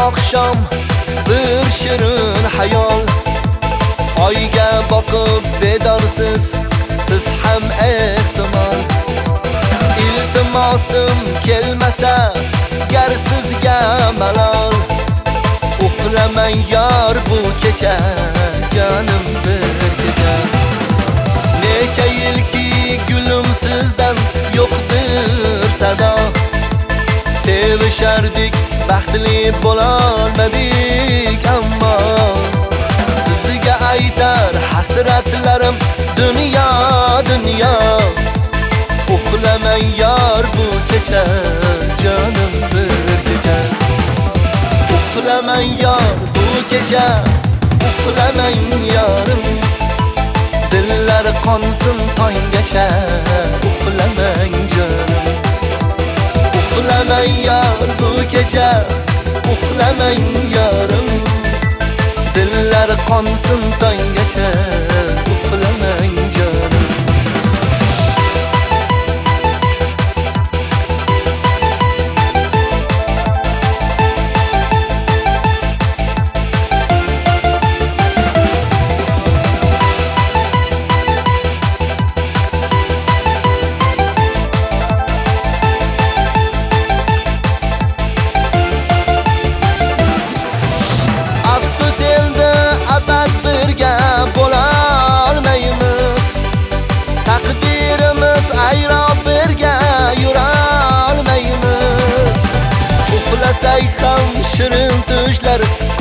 oqshom bir shirin hayol, oyga boqib bedorsiz siz ham ehtimol. İltimosim kelmasa gar sizga malol, uxlamang yor bu kecha jonim bir kecha. Necha yilki gulum sizdan yo'qdir sado, sevişardik baxtli bo'lolmadik ammo sizga aytar hasratlarim dunyo dunyo. Uxlamang yor bu kecha jonim bir kecha. Uxlamang yor bu kecha, uxlamang yorim, dillar qonsin tonggacha. Uxlamang jonim, uxlamang yor bu kecha, uxlamang yorim, dillar qonsin tonggacha. Uxlamang jonim. Uxlasak ham shirin tushlar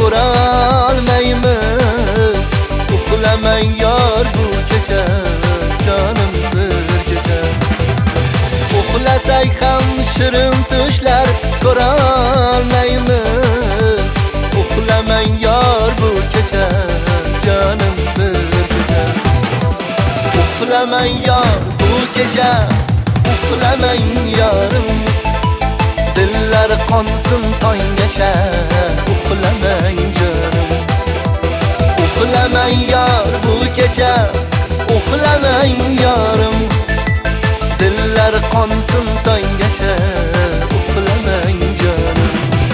ko'rolmaymiz. Uxlamang yor bu kecha jonim bir kecha. Uxlasak ham shirin tushlar ko'rolmaymiz. Uxlamang yor bu kecha jonim bir kecha. Uxlamang yor bu kecha, uxlamang yorim, dillar qonsin tonggacha. Uxlamang jonim, uxlamang yor bu kecha, uxlamang yorim, dillar qonsin tonggacha. Uxlamang jonim.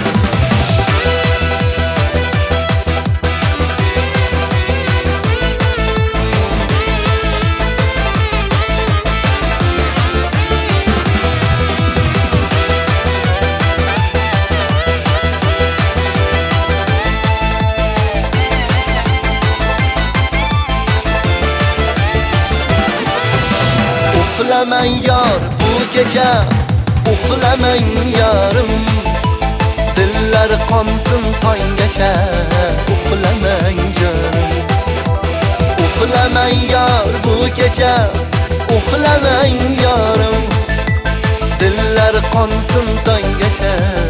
Uxlamang yor bu kecha, uxlamang yorim, dillar qonsin tonggacha. Uxlamang jonim, uxlamang yor bu kecha, uxlamang yorim, dillar qonsin tonggacha.